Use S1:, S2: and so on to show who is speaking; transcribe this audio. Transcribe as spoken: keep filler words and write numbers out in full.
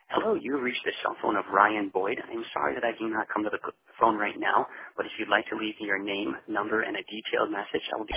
S1: Hello, you have reached the cell phone of Ryan Boyd. I'm sorry that I cannot come to the phone right now, but if you'd like to leave your name, number, and a detailed message, I will be